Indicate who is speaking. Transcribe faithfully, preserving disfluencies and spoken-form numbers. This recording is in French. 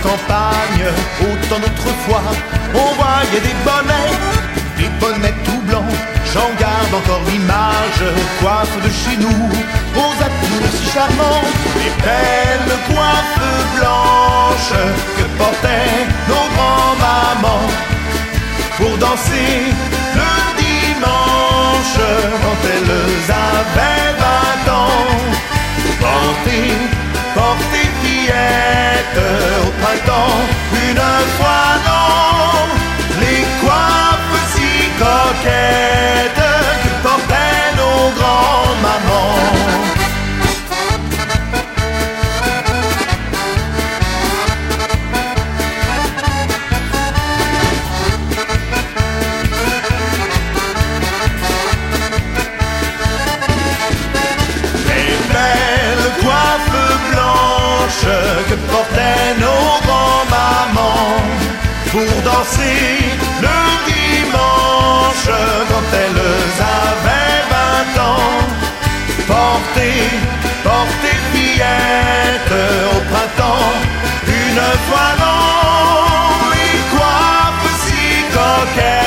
Speaker 1: campagne, autant d'autrefois, on voyait des bonnets, des bonnets tout blancs. J'en garde encore l'image, coiffe de chez nous, aux atours si charmants, les belles coiffes blanches que portaient nos grands-mamans pour danser le dimanche quand elles avaient vingt ans. Portez, portez fillette au printemps, une fois dans les coiffes si coquettes que portaient nos grands-mamans. Que portaient nos grands-mamans pour danser le dimanche quand elles avaient vingt ans. Portez, portez fillette au printemps, une fois dans les coiffes si coquettes